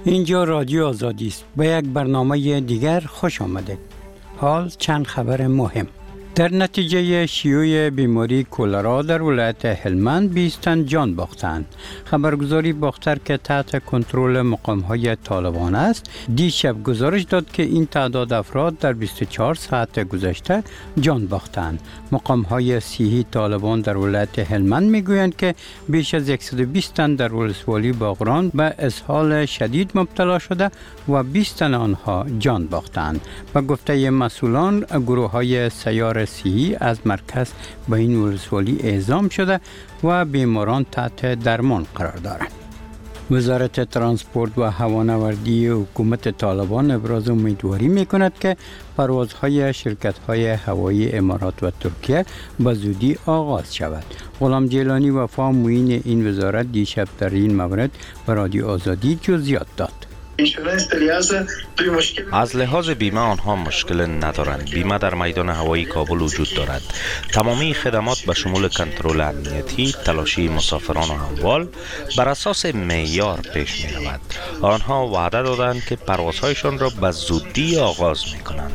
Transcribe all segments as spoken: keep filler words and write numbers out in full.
اینجا رادیو آزادی است. به یک برنامه دیگر خوش آمدید. حال چند خبر مهم. در نتیجه شیوع بیماری کولرا در ولایت هلمند بیست تن جان باختند. خبرگزاری باختر که تحت کنترل مقام‌های طالبان است، دیشب گزارش داد که این تعداد افراد در بیست و چهار ساعت گذشته جان باختند. مقام‌های صحی طالبان در ولایت هلمند میگویند که بیش از صد و بیست تن در ولسوالی باغران به اسهال شدید مبتلا شده و بیست تن آنها جان باختند. به گفته مسئولان، گروه‌های سیار صحی از مرکز به این ولسوالی اعزام شده و بیماران تحت درمان قرار دارند. وزارت ترانسپورت و هوانوردی حکومت طالبان ابراز امیدواری می‌کند که پروازهای شرکت‌های هوایی امارات و ترکیه به زودی آغاز شود. غلام جیلانی وفا معین این وزارت دیشب در این مورد به رادیو آزادی جزئیات داد. از لحاظ بیمه آنها مشکل ندارند. بیمه در میدان هوایی کابل وجود دارد. تمامی خدمات به شمول کنترل امنیتی، تلاشی مسافران و اموال بر اساس معیار پیش می رود. آنها وعده دادند که پروازهایشان را به زودی آغاز می کنند.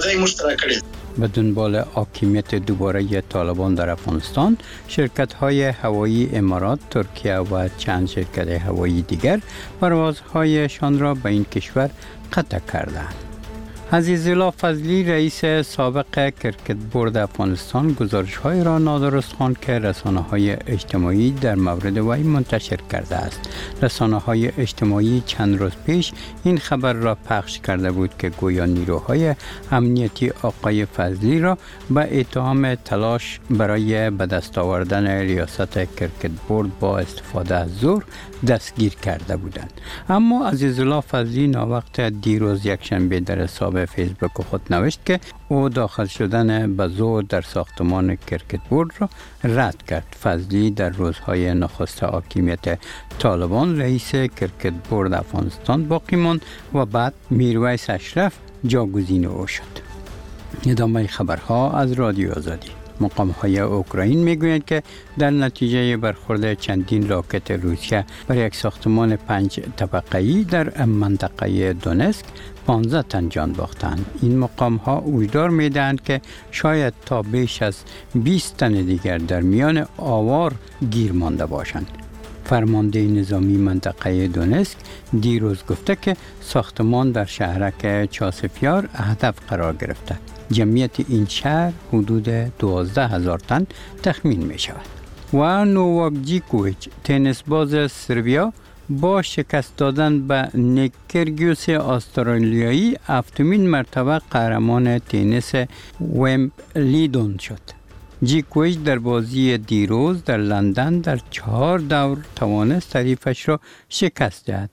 به دنبال حاکمیت دوباره طالبان در افغانستان، شرکت‌های هوایی امارات، ترکیه و چند شرکت هوایی دیگر پروازهایشان را به این کشور قطع کردند. عزیزالله فضلی رئیس سابق کرکت بورد افغانستان گزارش‌های را نادرست خواند که رسانه‌های اجتماعی در مورد وی منتشر کرده است. رسانه‌های اجتماعی چند روز پیش این خبر را پخش کرده بود که گویا نیروهای امنیتی آقای فضلی را به اتهام تلاش برای به دست آوردن ریاست کرکت بورد با استفاده از زور دستگیر کرده بودند. اما عزیزالله فضلی ناوقت دیروز یکشنبه در حساب فیسبوک خود نوشت که او داخل شدن به زور در ساختمان کرکت بورد را رد کرد. فضلی در روزهای نخست حاکمیت طالبان رئیس کرکت بورد افغانستان باقی ماند و بعد میرویس اشرف جاگزین او شد. ادامه خبرها از رادیو آزادی. مقام‌های اوکراین میگویند که در نتیجه برخورد چندین راکت روسیه بر یک ساختمان پنج طبقه‌ای در منطقه دونسک پانزده تن جان باختند. این مقام‌ها هشدار می‌دهند که شاید تا بیش از بیست تن دیگر در میان آوار گیر مانده باشند. فرمانده نظامی منطقه دونسک دیروز گفته که ساختمان در شهرک چاسفیار هدف قرار گرفته. جمعیت این شهر حدود دوازده هزار تن تخمین می شود. و نوواک جوکوویچ تنیس باز سربیا با شکست دادن به نیک کیرگیوس استرالیایی هفتمین مرتبه قهرمان تنیس ویمبلدون شد. جوکوویچ در بازی دیروز در لندن در چهار دور توانست حریفش را شکست دهد.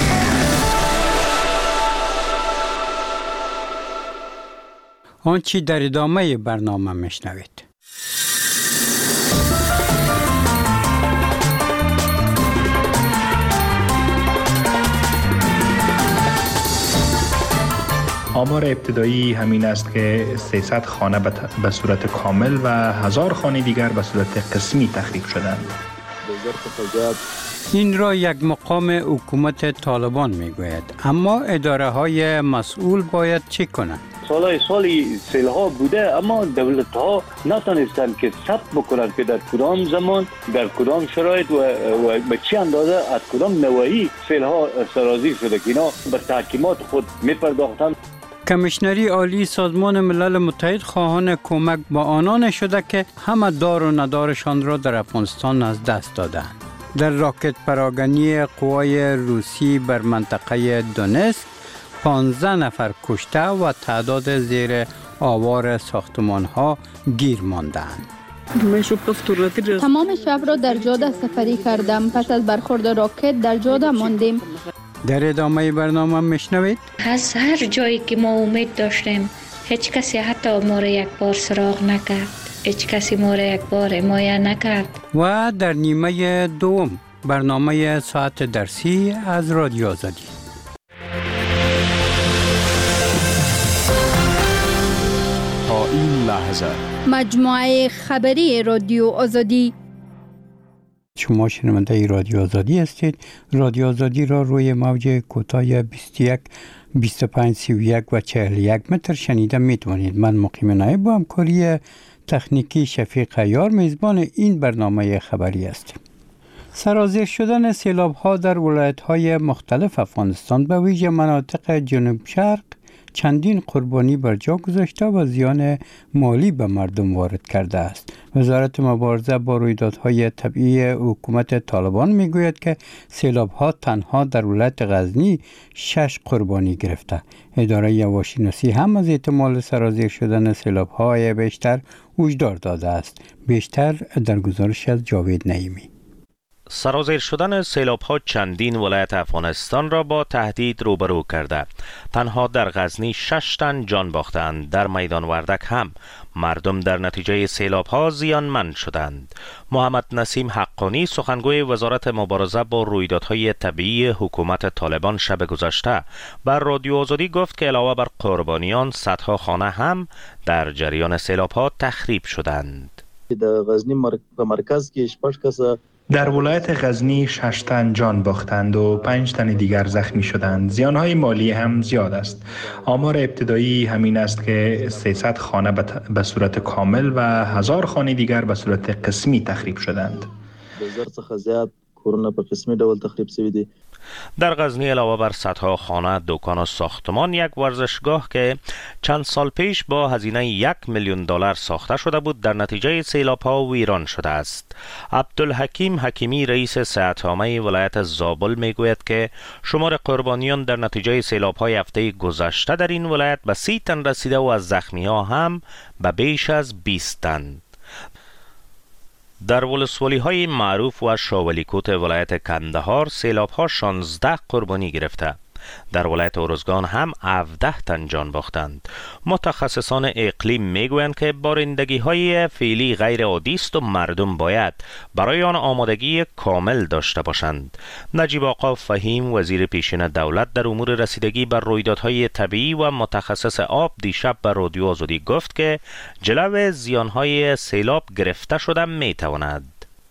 آنچه در ادامه برنامه میشنوید. آمار ابتدایی همین است که سیصد خانه به صورت کامل و هزار خانه دیگر به صورت قسمی تخریب شدند. این را یک مقام حکومت طالبان میگوید. اما اداره های مسئول باید چه کنند؟ سالهای سالی سیل ها بوده، اما دولت ها نتانستند که ثبت بکنند که در کدام زمان، در کدام شرایط و, و به چه اندازه از کدام نواحی سیل ها سرازیر شده که اینا به تحکیمات خود میپرداختند. کمیشنری عالی سازمان ملل متحد خواهان کمک با آنان شده که همه دار و ندارشان را در افغانستان از دست دادند. در راکت پراگنی قوای روسی بر منطقه دونسک پانزده نفر کشته و تعداد زیر آوار ساختمان ها گیر ماندند. تمام شب را در جاده سفری کردم. پس از برخورد راکت در جاده ماندیم. در ادامه برنامه میشنوید. از هر جایی که ما امید داشتیم هیچ کسی حتی ما را یک بار سراغ نکرد. هیچ کسی ما را یک بار حمایت نکرد. و در نیمه دوم برنامه ساعت درسی از رادیو آزادی. تا این لحظه مجموعه خبری رادیو آزادی شما شنونده رادیو آزادی هستید. رادیو آزادی را روی موج کوتاه بیست و یک، بیست و پنج، سی و یک و چهل و یک متر شنیده میتوانید. من مقیم نایب با همکاری تکنیکی شفیق عیار میزبان این برنامه خبری هستیم. سرازیر شدن سیلاب ها در ولایت های مختلف افغانستان به ویژه مناطق جنوب شرق چندین قربانی بر جا گذاشته و زیان مالی به مردم وارد کرده است. وزارت مبارزه با رویدادهای طبیعی حکومت طالبان میگوید که سیلاب ها تنها در ولایت غزنی شش قربانی گرفته. اداره هواشناسی هم از احتمال سرازیر شدن سیلاب های بیشتر هشدار داده است. بیشتر در گزارش از جاوید نعیمی. سرازیر شدن سیلاب‌ها چندین ولایت افغانستان را با تهدید روبرو کرده. تنها در غزنی شش تن جان باختند. در میدان وردک هم مردم در نتیجه سیلاب‌ها زیانمند شدند. محمد نسیم حقانی سخنگوی وزارت مبارزه با رویدادهای طبیعی حکومت طالبان شب گذشته بر رادیو آزادی گفت که علاوه بر قربانیان صدها خانه هم در جریان سیلاب‌ها تخریب شدند. در غزنی مرکز کې شپږ کسه در ولایت غزنی شش تن جان باختند و پنج تن دیگر زخمی شدند. زیانهای مالی هم زیاد است. آمار ابتدایی همین است که سیصد خانه به صورت کامل و هزار خانه دیگر به صورت قسمی تخریب شدند. زر څخه زیات کورونه په قسمی ډول تخریب شوي دي. در غزنی علاوه بر صدها خانه، دکان و ساختمان، یک ورزشگاه که چند سال پیش با هزینه یک میلیون دلار ساخته شده بود در نتیجه سیلاب‌ها ویران شده است. عبدالحکیم حکیمی رئیس صحت‌عامه ولایت زابل میگوید که شمار قربانیان در نتیجه سیلاب‌های هفته گذشته در این ولایت به سی تن رسیده و از زخمی‌ها هم به بیش از بیست تن. در ولسوالی های معروف و شاولیکوت ولایت کندهار سیلاب ها شانزده قربانی گرفته. در ولایت ارزگان هم هفده تن جان باختند. متخصصان اقلیم میگویند که بارندگی های فعلی غیر عادی است و مردم باید برای آن آمادگی کامل داشته باشند. نجیب آقا فهیم وزیر پیشین دولت در امور رسیدگی بر رویدادهای طبیعی و متخصص آب دیشب به رادیو آزادی گفت که جلو زیانهای سیلاب گرفته شده میتواند.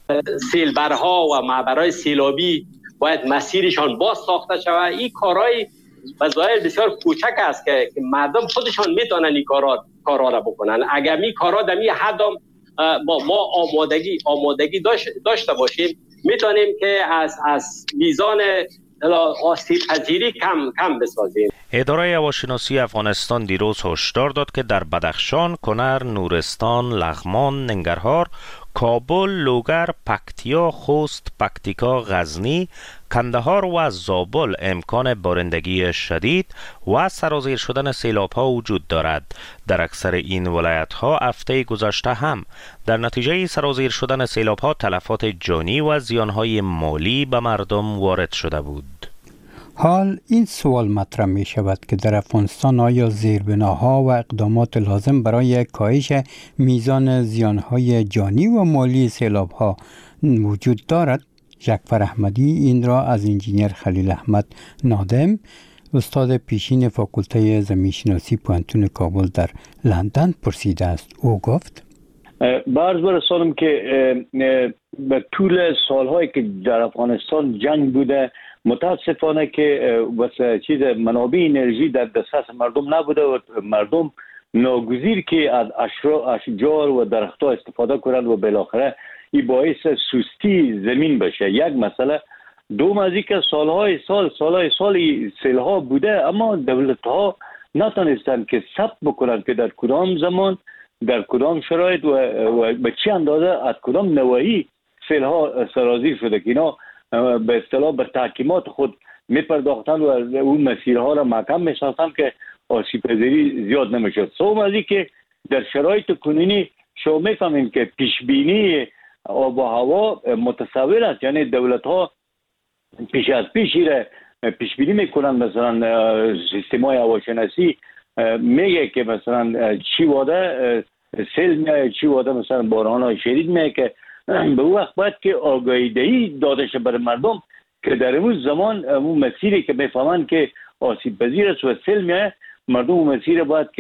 سیلبرها و معبرهای سیلابی باید مسیرشان باز ساخته شود. این کارهای وسایل بسیار کوچک است که مردم خودشان میتونن این کارا کارا را بکنن. اگر می کارا در می حد با ما آمادگی آمادگی داشت داشته باشیم میتونیم که از از میزان آسیب پذیری کم کم بسازیم. اداره هواشناسی افغانستان دیروز هشدار داد که در بدخشان، کنر، نورستان، لغمان، ننگرهار، کابل، لوگر، پکتیا، خوست، پکتیکا، غزنی، کندهار و زابل امکان بارندگی شدید و سرازیر شدن سیلاب ها وجود دارد. در اکثر این ولایت ها هفته گذشته هم در نتیجه سرازیر شدن سیلاب ها تلفات جانی و زیان های مالی به مردم وارد شده بود. حال این سوال مطرح می شود که در افغانستان آیا زیربناها و اقدامات لازم برای کاهش میزان زیانهای جانی و مالی سیلاب‌ها وجود دارد؟ جعفر احمدی این را از انجینیر خلیل احمد نادم، استاد پیشین فاکولته زمینشناسی پوهنتون کابل در لندن پرسیده است. او گفت: بعض برسانم که به طول سالهایی که در افغانستان جنگ بوده متاسفانه که واسه چیز منابع انرژی در دسترس مردم نبوده و مردم ناگزیر که از اشجار و درختها استفاده کنند و بالاخره این باعث سستی زمین بشه. یک مسئله. دوم از اینکه سالهای سال سالهای سال سیلها بوده اما دولت‌ها نتونستند که ثبت بکنند که در کدام زمان در کدام شرایط و, و به چه اندازه از کدام نواحی سیلها سرازیر شده که اینا به اصطلاح به تحکیمات خود میپرداختن و اون مسیرها را محکم میساختن که آسیب پذیری زیاد نمیشد. سوم از این که در شرایط کنونی شما میفهمیم که پیشبینی آب و هوا متصور است، یعنی دولت ها پیش از پیشی را پیشبینی میکنن. مثلا سیستم های هواشناسی میگه که مثلا چی واده سیل میایه، چی واده مثلا باران های شدید میایه که به اون وقت باید که آگاهی دهی داده شه برای مردم که در اون زمان اون مسیری که میفهمن که آسیب پذیر است و سیل میایه، مردم اون مسیر باید که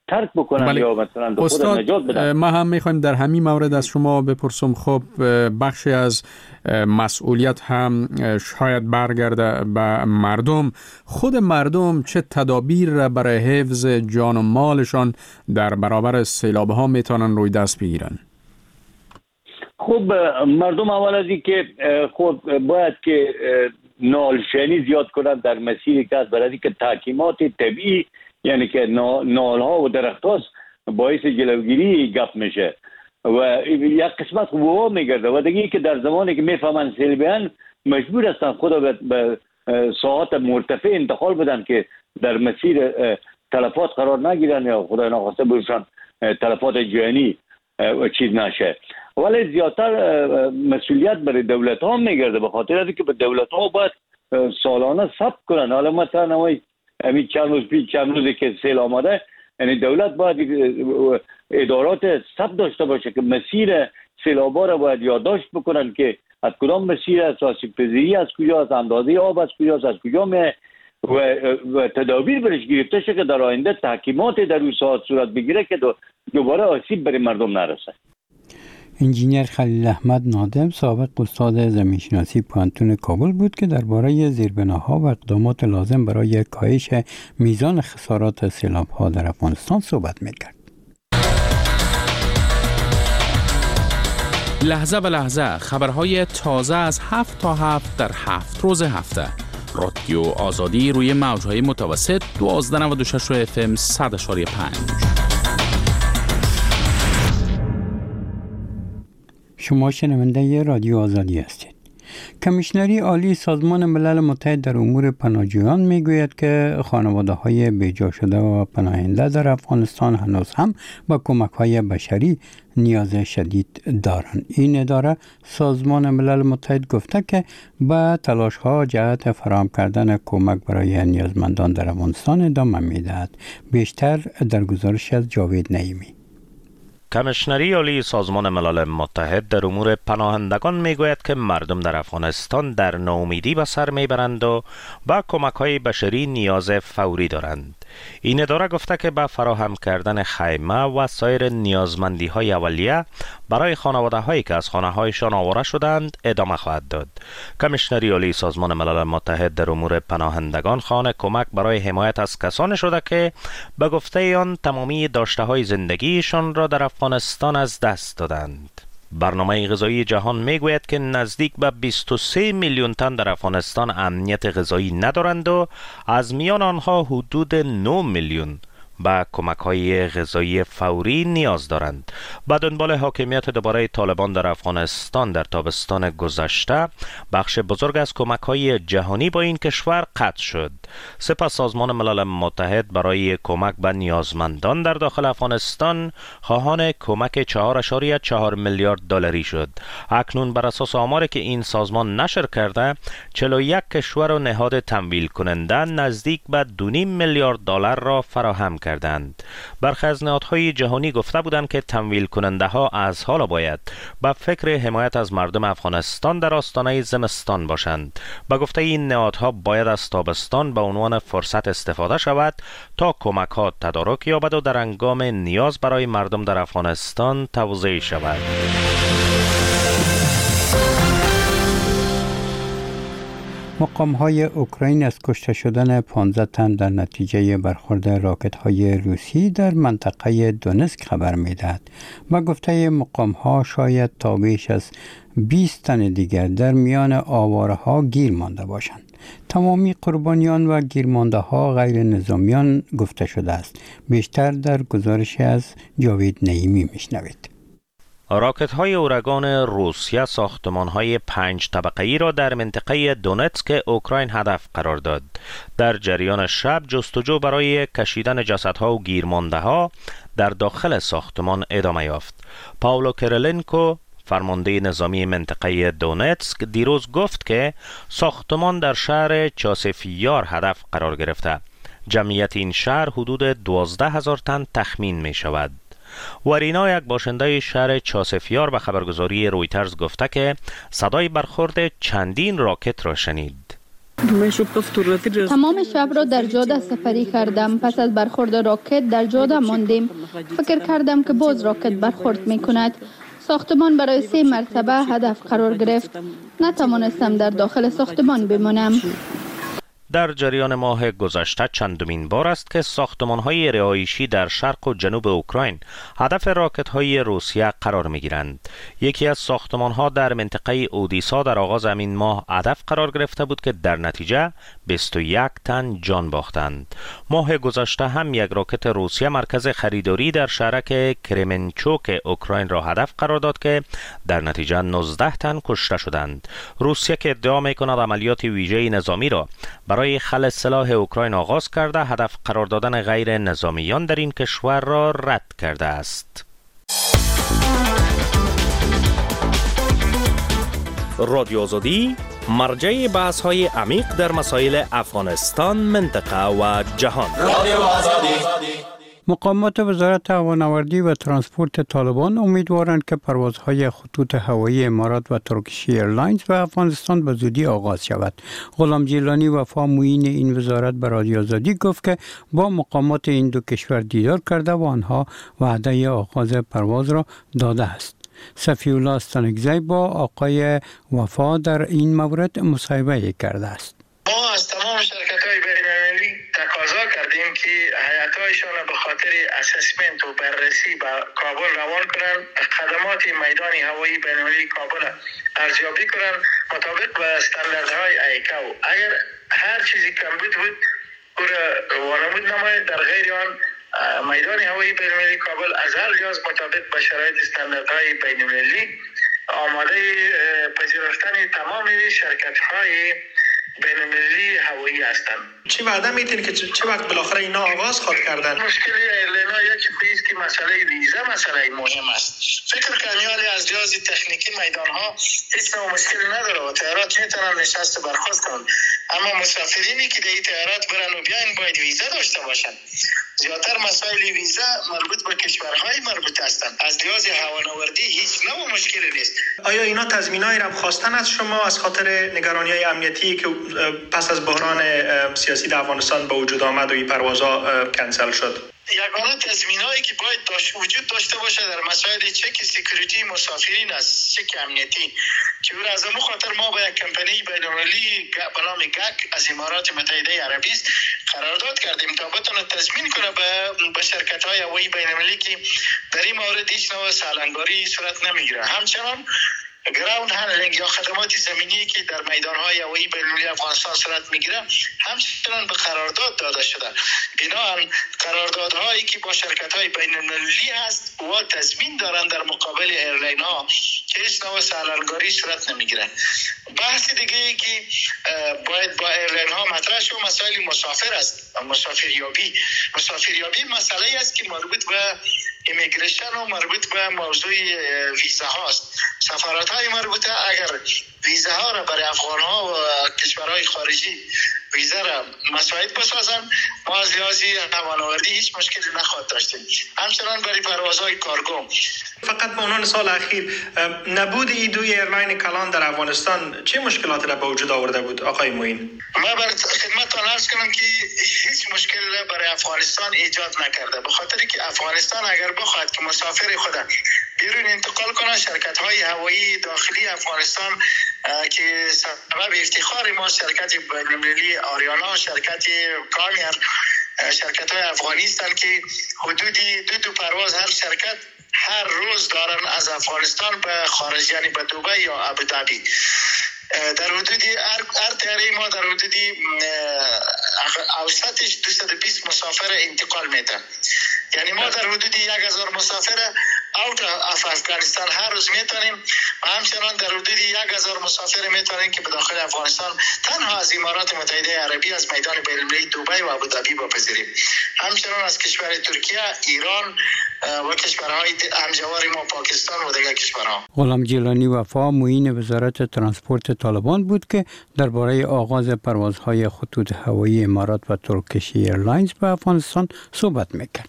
ترک بکنن بله. یا مثلا به خود نجات بدن. ما هم میخوایم در همین مورد از شما بپرسم. خب بخشی از مسئولیت هم شاید برگرده به مردم. خود مردم چه تدابیر را برای حفظ جان و مالشان در برابر سیلاب ها میتونن روی دست بگیرن؟ خب مردم اول از این که خود باید که نالشنی زیاد کنند در مسیر کار، برای اینکه تحکیمات طبیعی یعنی که نال ها و درخت هاست باعث جلوگیری گپ میشه و یک قسمت قوا میگرده و دیگه که در زمانی که میفهمن سیل بیان مجبور هستن خود به ساعات مرتفع انتقال بدن که در مسیر تلفات قرار نگیرن یا خدای ناخواسته برشان تلفات جانی چیز نشه. ولی زیادتر مسئولیت برای دولت ها میگرده، به خاطر اینکه به دولت ها باید سالانه ثبت کنن. حالا مثلا همین چند روز پیش چند روزی که سیل آمده، یعنی دولت باید ادارات ثبت داشته باشه که مسیر سیلابا را باید یادداشت بکنن که از کدام مسیر است، آسیب پذیری از کجا است، اندازه آب از کجا است، از کجا می و, و تدابیر برش گرفته شه که در آینده تحکیمات در اون ساعت صورت بگیره که دوباره آسیب بر مردم نرسه. انجینیر خلیل احمد نادم سابق استاد زمینشناسی پوهنتون کابل بود که درباره زیربناها و اقدامات لازم برای کاهش میزان خسارات سیلاب‌ها در افغانستان صحبت می‌کرد. لحظه به لحظه خبرهای تازه از هفت تا هفت در هفت روز هفته. رادیو آزادی روی موج‌های متوسط دوازده و نود و شش اف ام صد و پنج. شما شنونده رادیو آزادی هستید. کمیشنری عالی سازمان ملل متحد در امور پناهجویان میگوید که خانواده‌های بیجا شده و پناهنده در افغانستان هنوز هم با کمک‌های بشری نیاز شدید دارند. این اداره سازمان ملل متحد گفته که با تلاش‌ها جهت فراهم کردن کمک برای نیازمندان در افغانستان ادامه می‌دهد. بیشتر در گزارش از جاوید نعیمی. کمیشنری عالی سازمان ملل متحد در امور پناهندگان میگوید که مردم در افغانستان در ناامیدی به سر میبرند و با کمک‌های بشری نیاز فوری دارند. این اداره گفته که با فراهم کردن خیمه و سایر نیازمندی‌های اولیه برای خانواده‌هایی که از خانه‌هایشان آواره شدند ادامه خواهد داد. کمیشنری عالی سازمان ملل متحد در امور پناهندگان خوان کمک برای حمایت از کسانی شده که به گفته آن تمامی داشته‌های زندگیشان را در افغانستان از دست دادند. برنامه غذایی جهان میگوید که نزدیک به بیست و سه میلیون تن در افغانستان امنیت غذایی ندارند و از میان آنها حدود نه میلیون به کمک‌های غذایی فوری نیاز دارند. با دنبال حاکمیت دوباره طالبان در افغانستان در تابستان گذشته، بخش بزرگ از کمک‌های جهانی با این کشور قطع شد. سپس سازمان ملل متحد برای کمک به نیازمندان در داخل افغانستان خواهان کمک چهار و چهار میلیارد دلاری شد. اکنون بر اساس آماری که این سازمان نشر کرده، چهل و یک کشور و نهاد تمویل کننده نزدیک به دو و نیم میلیارد دلار را فراهم کردند. برخی از نهادهای جهانی گفته بودند که تمویل کننده ها از حالا باید با فکر حمایت از مردم افغانستان در آستانه زمستان باشند. با گفته این نهادها باید از تابستان به عنوان فرصت استفاده شود تا کمک ها تدارک یابد و در هنگام نیاز برای مردم در افغانستان توزیع شود. مقام‌های اوکراین از کشته شدن پانزده تن در نتیجه برخورد راکت‌های روسی در منطقه دونسک خبر می‌دهد. با گفته مقام‌ها شاید تا بیش از بیست تن دیگر در میان آواره‌ها گیر مانده باشند. تمامی قربانیان و گیرمانده‌ها غیر نظامیان گفته شده است. بیشتر در گزارش از جاوید نعیمی میشنوید. راکت های اورگان روسیه ساختمان های پنج طبقه‌ای را در منطقه دونتسک اوکراین هدف قرار داد. در جریان شب جستجو برای کشیدن جسدها و گیرمانده ها در داخل ساختمان ادامه یافت. پاولو کیریلنکو فرمانده نظامی منطقه دونتسک دیروز گفت که ساختمان در شهر چاسفیار هدف قرار گرفته. جمعیت این شهر حدود دوازده هزار تن تخمین می شود. ورینا یک باشنده شهر چاسفیار به خبرگزاری رویترز گفته که صدای برخورد چندین راکت را شنید. تمام شب را در جاده سپری کردم. پس از برخورد راکت در جاده ماندیم. فکر کردم که باز راکت برخورد می کند. ساختمان برای سه مرتبه هدف قرار گرفت. نتوانستم در داخل ساختمان بمانم. در جریان ماه گذشته چندمین بار است که ساختمان‌های رهایشی در شرق و جنوب اوکراین هدف راکت‌های روسیه قرار می‌گیرند. یکی از ساختمان‌ها در منطقه اودیسا در آغاز همین ماه هدف قرار گرفته بود که در نتیجه بیست و یک تن جان باختند. ماه گذشته هم یک راکت روسیه مرکز خریداری در شهرک کرمنچوک اوکراین را هدف قرار داد که در نتیجه نوزده تن کشته شدند. روسیه که ادعا می‌کند عملیات ویژه نظامی را برای خلع سلاح اوکراین آغاز کرده، هدف قرار دادن غیر نظامیان در این کشور را رد کرده است. رادیو آزادی مرجع بحث های عمیق در مسائل افغانستان، منطقه و جهان. رادیو آزادی. مقامات وزارت هوانوردی و ترانسپورت طالبان امیدوارند که پروازهای خطوط هوایی امارات و ترکیش ایرلاینز به افغانستان به زودی آغاز شود. غلام جیلانی وفا معین این وزارت به رادیو آزادی گفت که با مقامات این دو کشور دیدار کرده و آنها وعده آغاز پرواز را داده است. صفی الله استانکزی با آقای وفا در این مورد مصاحبه کرده است. ما از تمام شرکت‌های بین‌المللی تقاضا کردیم که هیئت‌هایشان را به خاطر اسسمنت و بررسی به کابل روان کنند، خدمات میدان هوایی بین‌المللی کابل ارزیابی کنند مطابق به استانداردهای ایکاو. اگر هر چیزی کم بود بود او را وانمود نماید. در غیر آن میدان هوایی بین‌المللی کابل از هر لحاظ مطابق به شرایط استانداردهای بین‌المللی آماده پذیرفتن تمام شرکت‌های بین‌المللی هوایی هستند. چی وعده میتین که چه وقت بالاخره اینا آغاز خود کردن؟ مشکل ایرلینا یکی چیز که مسئله ویزا مسئله مهم است. فکر کنیالی از لحاظ تکنیکی میدان ها هیچ نوع مشکلی نداره و طیارات میتونن نشست برخاست کنند، اما مسافرینی که در این طیارات برن و بیاین باید ویزا داشته باشن. زیادتر مسائل ویزا مربوط به کشورهای مربوط هستند. از لحاظ هوانوردی هیچ نوع مشکلی نیست. آیا اینا تضمینایی را خواستن از شما از خاطر نگرانی‌های امنیتی که پس از بحران سیاسی در افغانستان به وجود آمد و این پروازها کنسل شد؟ یگانه تضمینایی که باید داشت وجود داشته باشه در مسائل چک سکیوریتی مسافرین است، چک امنیتی، که او از همون خاطر ما با یک کمپانی بین‌المللی به نام گک از امارات متحده عربی است قرارداد کردیم تا بتونه تضمین کنه به به شرکت‌های هوایی بین‌المللی که در این مورد هیچ نوع سالنگاری صورت نمیگیره. همچنان گراوند هندلینگ یا خدمات زمینی که در میدان‌های هوایی بین‌المللی افغانستان صورت میگیره همچنان به قرارداد داده شده. بنابراین قراردادهایی که با شرکت‌های بین‌المللی هست و تضمین دارند در مقابل ایرلاین‌ها که هیچ نوع سالنگاری صورت نمیگیره. بحث دیگه ای که باید با ایرلاین‌ها مطرح شد مسائل مسافر است. مسافریابی مسافریابی مسئله است که مربوط به ایمیگریشن و مربوط به موضوع ویزا هاست. سفارت های مربوطه اگر ویزا ها را برای افغان ها و کشورهای خارجی ویزا را مساعد بسازن، ما از لحاظ هوانوردی هیچ مشکلی نخواهد داشتیم. همچنان برای پروازهای کارگو. فقط به عنوان سال اخیر نبود این دو ایرلاین کلان در افغانستان چه مشکلاتی را به وجود آورده بود آقای معین؟ ما بر خدمتتان عرض کنم که هیچ مشکلی را برای افغانستان ایجاد نکرده، به خاطر که افغانستان اگر بخواهد که مسافر خود بیرون انتقال کنه، شرکت های هوایی داخلی افغانستان که سبب افتخار ما شرکت بین‌المللی آریانا، شرکت کامیر، شرکت های افغانی هستند که حدودی دو تا پرواز هر شرکت هر روز دارن از افغانستان به خارج، یعنی به دبی یا ابوظبی. در حدودی هر طیاره ما در حدودی اوسطش دویست و بیست مسافر انتقال میده. یعنی ما در حدودی یک هزار مسافر اوت اف افغانستان هر روز میتونیم و همچنان در حدودی یک هزار مسافر میتونیم که به داخل افغانستان تنها از امارات متحده عربی از میدان بین‌المللی دبی و ابوظبی بپذیریم. همچنان از کشور ترکیه، ایران و کشورهای همجوار ما پاکستان و دیگر کشورها. غلام جیلانی وفا معین وزارت ترانسپورت طالبان بود که درباره آغاز پروازهای خطوط هوایی امارات و ترکیش ایرلاینز به افغانستان صحبت میکرد.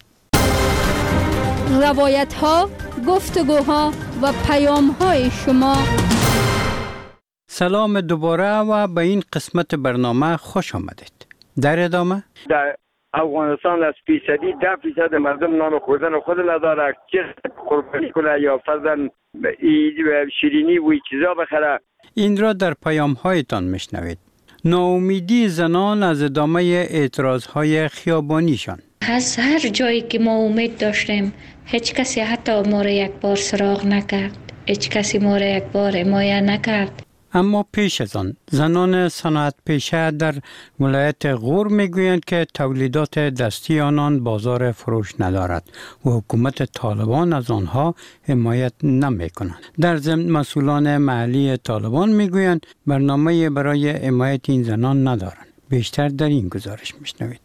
روایت ها، گفتگوها و پیام های شما سلام دوباره و به این قسمت برنامه خوش آمدید. در ادامه در افغانستان از فیصدی ده فیصد مردم نان خوردن خود نداره، چه قربانی کنه یا فرضاً شیرینی و چیزا بخره. این را در پیام هایتان میشنوید. ناامیدی زنان از ادامه اعتراض های خیابانیشان. از هر جایی که ما امید داشتیم هیچ کسی حتی ما را یک بار سراغ نکرد، هیچ کسی ما را یک بار حمایت نکرد. اما پیش از آن زنان صنعت پیشه در ولایت غور میگویند که تولیدات دستی آنان بازار فروش ندارد و حکومت طالبان از آنها حمایت نمی کنند. در ضمن مسئولان محلی طالبان میگویند برنامه برای حمایت این زنان ندارند. بیشتر در این گزارش میشنوید.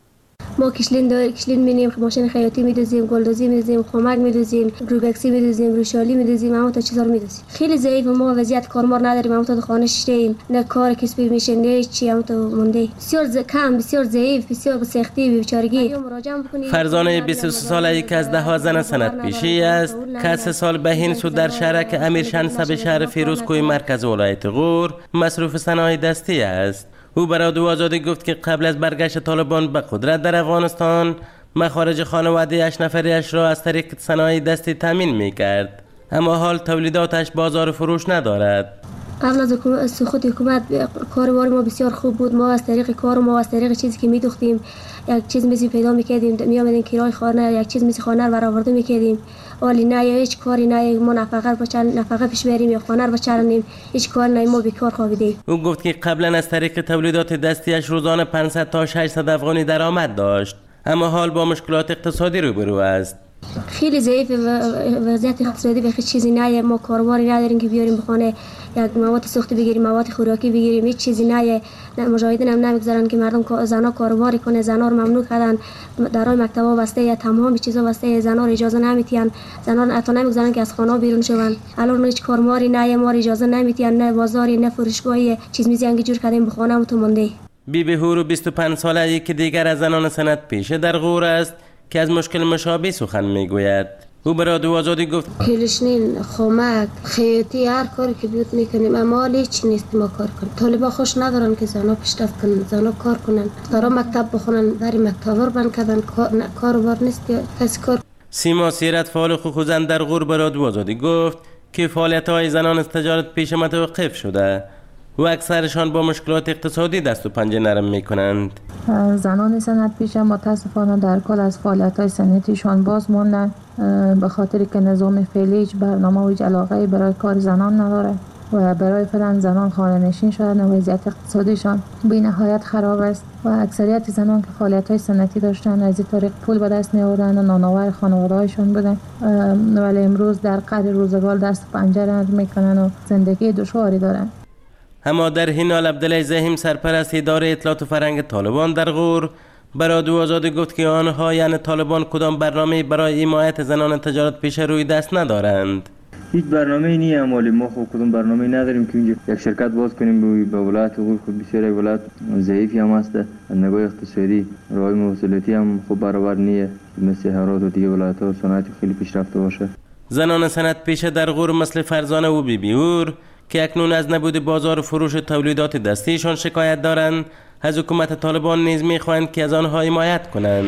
ما کشلین دار کشلین می‌نیم، ماشین خیاطی می‌دوزیم، گلدوزی می‌دوزیم، خمک می‌دوزیم، روبکسی می‌دوزیم، روشالی می‌دوزیم، اما تا چیزا رو می‌دوزیم. خیلی ضعیف ما وضعیت کارمار نداریم، اما تا خانه شدیم، نه کار کسبی میشه، نه چی، اما تا مونده. بسیار ز... کم، بسیار ضعیف، بسیار به سختی، بیچارگی. فرزانه بیست و سه ساله یک از ده ها زن صنعت پیشی است که از سال بهین سود در شهرک امیر شنسب شهر فیروزکوی مرکز ولایت غور مصروف صنایع دستی است. او برای رادیو آزادی گفت که قبل از برگشت طالبان به قدرت در افغانستان مخارج خانواده اش نفریش را از طریق صنایع دستی تامین می‌کرد، اما حال تولیداتش بازار فروش ندارد. قبل از سقوط حکومت کاروبار ما بسیار خوب بود. ما از طریق کار ما از طریق چیزی که می‌دوختیم یک چیز می‌سی پیدا می‌کردیم، می‌آمدیم کرای خانه یک چیز می‌سی خانه رو برآورده می‌کردیم. ولی نه هیچ کاری نه ما نفقه بچن نفقه پیش بریم یا خانه رو بچرانیم، هیچ کار نه، ما بیکار خوابیدیم. او گفت که قبلا از طریق تولیدات دستیش روزانه پانصد تا ششصد افغانی درآمد داشت، اما حال با مشکلات اقتصادی روبرو است. خیلی ضعیف وضعیت اقتصادی به هیچ چیزی نه، ما کاروباری نداریم که بیاریم بخونه یک مواد سوختی بگیریم، مواد خوراکی بگیریم، هیچ چیزی نه. مجاهدین هم نمیگذارن که مردم زنا کاروباری کنه، زنا رو ممنوع کردن، درای مکتبا بسته، یا تمام چیزا بسته، زنا رو اجازه نمیتین، زنا رو حتی نمیگذارن که از خانه بیرون شون. الان هیچ کاروباری نه، ما اجازه نمیتین، نه بازاری نه فروشگاهی، چیز میزی انگی جور کردیم بخونه و تو مونده. بی بی هورو بیست و پنج ساله یکی دیگر از زنان صنعت پیشه در غور است که از مشکل مشابه سخن میگوید. او به رادیو آزادی گفت کلشنین، خمک، خیاطی، هر کاری که بیاد میکنیم، اما هیچ نیست ما کار کنیم. طالبا خوش ندارن که زنا پیشرفت کنن، زنا کار کنن، دارا مکتب بخونن، بری مکتب رو بند کردن، کاروبار نیست که کسی کار. سیما سیرت فعال حقوق زن در غور به رادیو آزادی گفت که فعالیت‌های زنان از تجارت پیشه متوقف شده و اکثرشان با مشکلات اقتصادی دست و پنجه نرم میکنند. زنان صنعت پیشه متاسفانه در کل از فعالیت‌های صنعتیشان باز ماندن به خاطر که نظام فعلی هیچ برنامه و هیچ علاقه‌ای برای کار زنان نداره و برای فعلا زنان خانه نشین شدن و وضعیت اقتصادیشان بی نهایت خراب است و اکثریت زنان که فعالیت‌های صنعتی داشتن از این طریق پول به دست می‌آوردن و نانآور خانواده‌هایشان بودن، ولی امروز در قعر روزگار دست و پنجه نرم میکنن و زندگی دشواری دارن. اما در این حال عبدالله زهیم سرپرست اداره اطلاعات و فرهنگ طالبان در غور به رادیو آزادی گفت که آنها یعنی طالبان کدام برنامه برای حمایت زنان تجارت پیشه روی دست ندارند. هیچ برنامه نیه، ولی ما خود کدام برنامه نداریم که اینجا یک شرکت باز کنیم. به ولایت غور خود بسیار ولایت ضعیفی هم است، نگاه اقتصادی راه موصلاتی هم خوب برابر نیه مثل هرات و دیگه ولایت‌ها صنعت خیلی پیشرفته باشه. زنان صنعت پیشه در غور مثل فرزانه و بی بیور که اکنون از نبود بازار فروش تولیدات دستیشان شکایت دارند، از حکومت طالبان نیز می‌خواهند که از آنها حمایت کنند.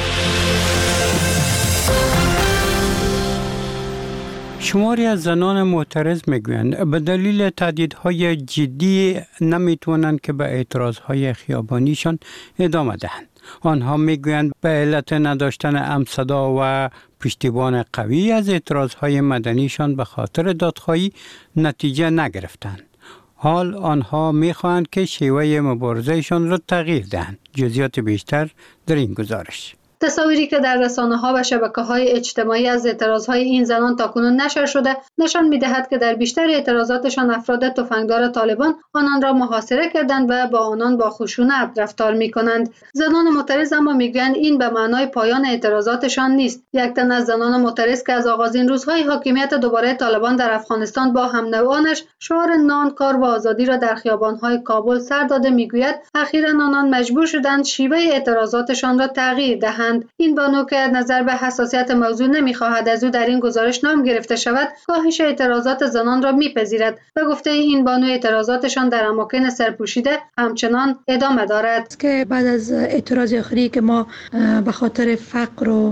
شماری از زنان معترض میگویند به دلیل تهدیدهای جدی نمیتوانند که به اعتراضهای خیابانیشان ادامه دهند. آنها میگویند به علت نداشتن امصدا و پشتیبان قوی از اعتراضهای مدنیشان به خاطر دادخواهی نتیجه نگرفتند. حال آنها میخواهند که شیوه مبارزهشان را تغییر دهند. جزئیات بیشتر در این گزارش. تصاویری که در رسانه‌ها و شبکه‌های اجتماعی از اعتراضهای این زنان تاکنون نشر شده نشان می‌دهد که در بیشتر اعتراضاتشان افراد تفنگدار طالبان آنان را محاصره کردند و با آنان با خشونت رفتار می‌کنند. زنان معترض اما می‌گویند این به معنای پایان اعتراضاتشان نیست. یک تن از زنان معترض که از آغازین روزهای حاکمیت دوباره طالبان در افغانستان با هم‌نوعانش شعار نان، کار و آزادی را در خیابان‌های کابل سر داده می‌گوید اخیراً آنان مجبور شدند شیوه اعتراضاتشان را تغییر دهند. کنند. این بانو که نظر به حساسیت موضوع نمیخواهد از او در این گزارش نام گرفته شود، کاهش اعتراضات زنان را میپذیرد و گفته این بانو اعتراضاتشان در اماکن سرپوشیده همچنان ادامه دارد. که بعد از اعتراض آخری که ما به خاطر فقر و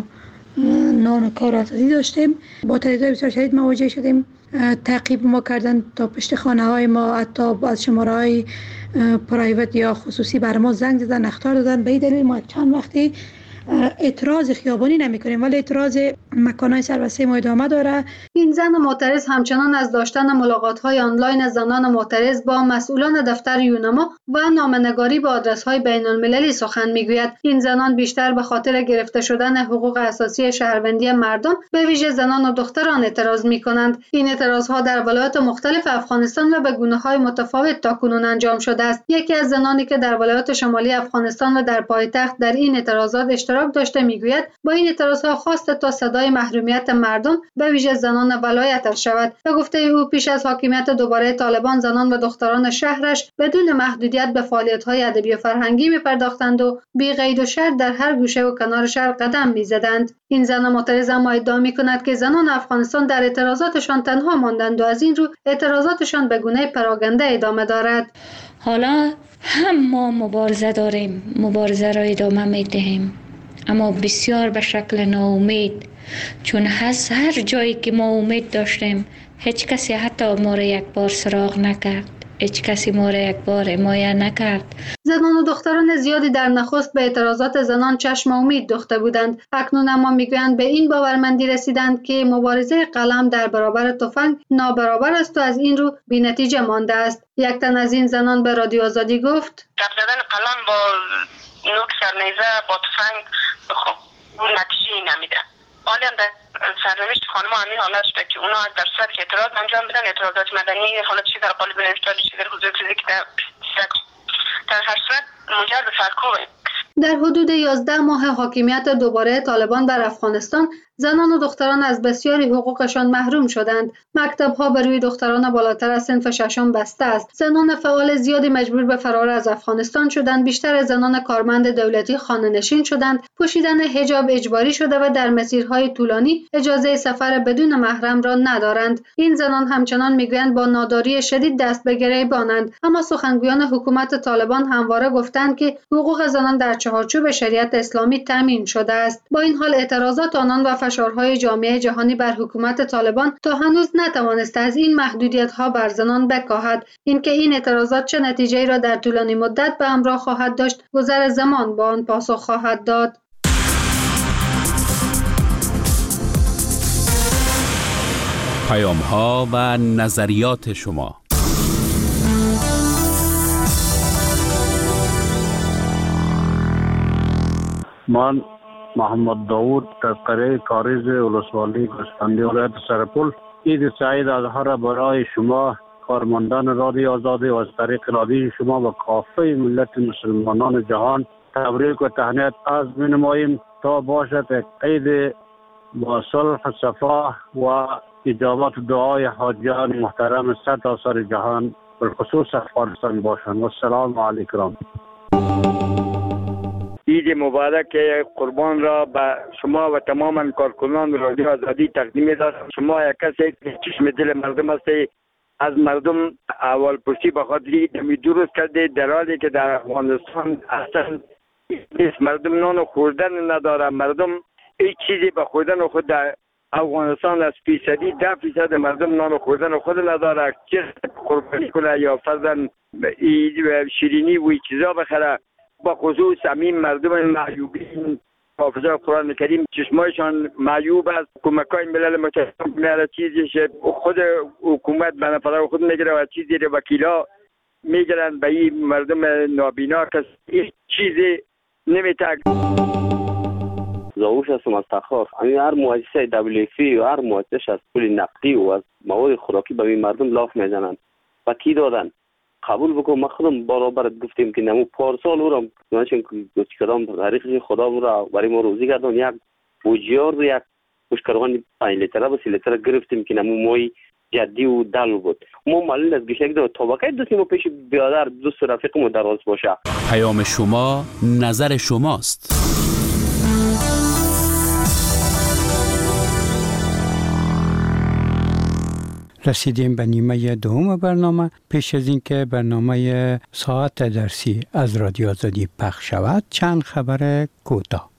نان و کار آزادی داشتیم، با تهدیدهای بسیار شدید مواجه شدیم. تعقیب ما کردن تا پشت خانه های ما، حتی از شماره های پرایوت یا خصوصی بر ما زنگ زدن، اخطار دادن. به این دلیل ما چند وقتی اعتراض خیابانی نمی کنیم، ولی اعتراض مکانهای سربسته ما ادامه داره. این زن معترض همچنان از داشتن ملاقات های آنلاین زنان معترض با مسئولان دفتر یونما و نامه‌نگاری به آدرس های بین المللی سخن میگوید. این زنان بیشتر به خاطر گرفته شدن حقوق اساسی شهروندی مردم، به ویژه زنان و دختران اعتراض می کنند. این اعتراض ها در ولایات مختلف افغانستان و به گونه های متفاوت تاکنون انجام شده است. یکی از زنانی که در ولایات شمالی افغانستان و در پایتخت در این اعتراضات اشتراک داشته میگوید با این اعتراضها خواسته تا صدای محرومیت مردم به ویژه زنان ولایتش شود. به گفته او پیش از حاکمیت دوباره طالبان، زنان و دختران شهرش بدون محدودیت به فعالیت‌های ادبی و فرهنگی می‌پرداختند و بی قید و شرط در هر گوشه و کنار شهر قدم می‌زدند. این زن معترض اما ادعا می‌کند که زنان افغانستان در اعتراضاتشان تنها ماندند و از این رو اعتراضاتشان به گونه پراگنده ادامه دارد. حالا هم ما مبارزه داریم، مبارزه را ادامه می‌دهیم، اما بسیار به شکل ناامید، چون از هر جایی که ما امید داشتیم هیچ کسی حتی ما را یک بار سراغ نکرد، هیچ کسی ما را یک بار حمایت نکرد. زنان و دختران زیادی در نخست به اعتراضات زنان چشم امید دوخته بودند. اکنون اما میگویند به این باورمندی رسیدند که مبارزه قلم در برابر تفنگ نابرابر است و از این رو بی‌نتیجه مانده است. یک تن از این زنان به رادیو آزادی گفت: دب زدن قلم با نوک سرنیزه با تفنگ خب اون نتیجه نمیده. حالی هم در سرنوشت خانم همین حالت شده که اونا در صورت که اعتراض انجام بدن، اعتراضات مدنی، حالا چی در قالب نوشتاری، چی در حضور فیزیک، در هر صورت منجر به سرکوبه. در حدود یازده ماه حاکمیت دوباره طالبان بر افغانستان، زنان و دختران از بسیاری حقوقشان محروم شدند. مکتب‌ها بر روی دختران بالاتر از صنف ششم بسته است. زنان فعال زیادی مجبور به فرار از افغانستان شدند. بیشتر زنان کارمند دولتی خانه‌نشین شدند. پوشیدن حجاب اجباری شده و در مسیرهای طولانی اجازه سفر بدون محرم را ندارند. این زنان همچنان میگویند با ناداری شدید دست به گریبانند. اما سخنگویان حکومت طالبان همواره گفتند که حقوق زنان در چارچوب شریعت اسلامی تامین شده است. با این حال اعتراضات آنان و فشارهای جامعه جهانی بر حکومت طالبان تا هنوز نتوانسته از این محدودیت‌ها بر زنان بکاهد. اینکه این اعتراضات چه نتیجه‌ای را در طولانی مدت به همراه خواهد داشت، گذر زمان با آن پاسخ خواهد داد. پیام‌ها و نظریات شما. من محمد داود از قریه کاریز ولسوالی گوسفندی ولایت سرپل، عید سعید اضحی برای شما کارمندان رادیو آزادی و از طریق رادیو شما و کافه ملت مسلمانان جهان تبریک و تهنیت عرض می‌نماییم تا باشد یک عید با صلح، صفا و اجابت دعای حاجیان محترم صد آثار جهان بالخصوص افغانستان باشند. و السلام علیکم. عید مبارک قربان را به شما و تمام کارکنان رادیو آزادی تقدیم می‌دارم. شما یک کسی که چشم دل مردم هستید، از مردم اول پرسی به خاطر دمی درست کرده، در حالی که در افغانستان اصلا مردم نان خوردن نداره. مردم هیچ چیزی به خوردن خود در افغانستان از فیصدی ده فیصد مردم نان خوردن خود نداره، چه قربانی کنه یا فرضاً شیرینی و چیزا بخره. با خصوص همین مردم معیوبین حافظه قرآن کریم چشمایشان معیوب است. کمکای ملل متحد میاره چیزیش خود حکومت به نفره خود میگیره و چیزی رو وکیلا میگیرن به این مردم نابینا که هیچ چیزی نمیتگ. زاوش هستم از تخار. همین هر مؤسسه دبلیو و هر مؤسسه از پول نقدی و از مواد خوراکی به این مردم لاف میزنن و کی دادن قبول بکن. ما خودم برابر گفتیم که نمو پارسال او را نشون که کدام تاریخی خدا را برای ما روزی کردن، یک بوجیار و یک مشکران پنج لیتره و سی لیتره گرفتیم که نمو مای جدی و دل بود. ما معلوم از گشنگ دو طبقه دوستیم و پیش بیادر دوست رفیقمو دراز باشه. پیام شما نظر شماست. رسیدیم به نیمه دوم برنامه. پیش از اینکه برنامه ساعت درسی از رادیو آزادی پخش شود چند خبر کوتاه.